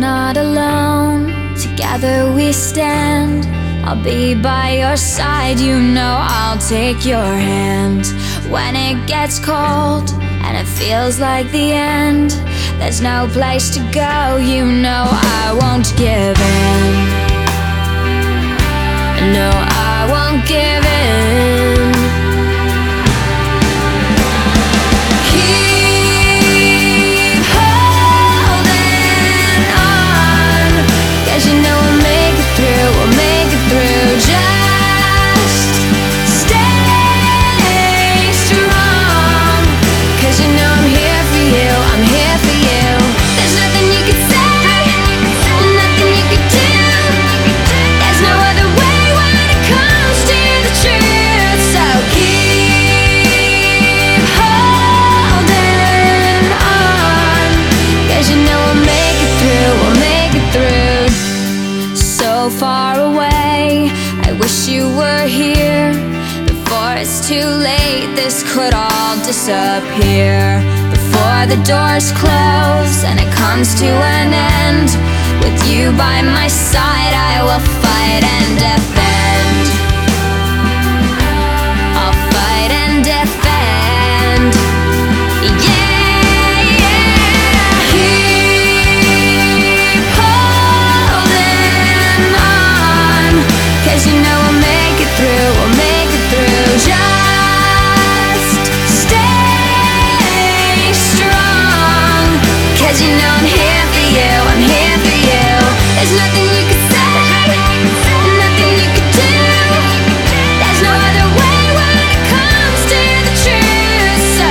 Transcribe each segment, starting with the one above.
not alone, together we stand. I'll be by your side, you know I'll take your hand. When it gets cold and it feels like the end, there's no place to go, you know I won't give in. No, I won't give in. Keep holding on, 'cause you know we'll make it through, we'll make it through. Just stay strong, 'cause you know I'm here for you, I'm here for you. There's nothing you could say, nothing you could do. There's no other way when it comes to the truth. So keep holding on, 'cause you know we'll make it through, we'll make it through. So far away, I wish you were here. Before it's too late, this could all disappear. Before the doors close and it comes to an end, with you by my side I will fight and defend. I'll fight and defend. Yeah, yeah. Keep holding on, 'cause you know we'll make it through, we'll make it through. Just stay strong, 'cause you know I'm here for you, I'm here for you. There's nothing you could say, nothing you could do. There's no other way when it comes to the truth. So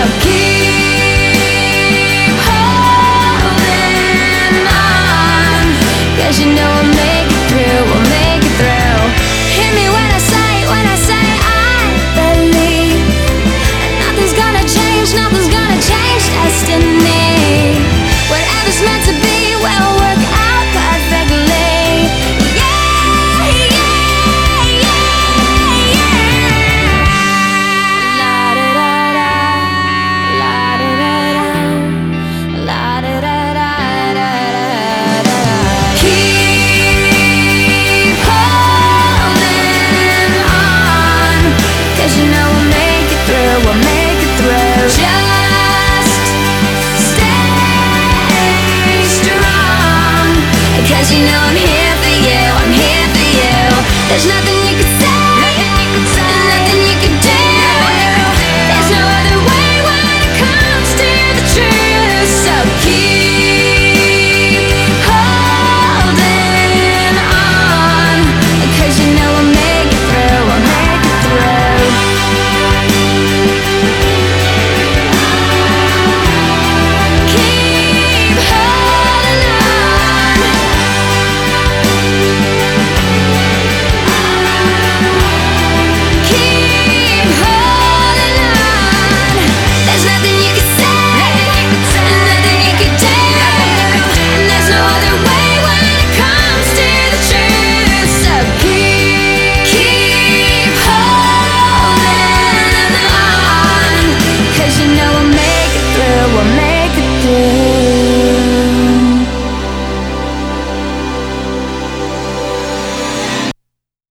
keep holding on, 'cause you know we'll make it through, we'll make it through. Hear me when I say I believe. And nothing's gonna change, nothing's gonna change destiny. Whatever's meant to be will work out perfectly. Yeah, yeah, yeah, yeah. La da da da, la da da da, la da da da da da. Keep holding on, 'cause you know we'll make it through, we'll make it through. Just stay strong, 'cause you know I'm here for you, I'm here for you. There's nothing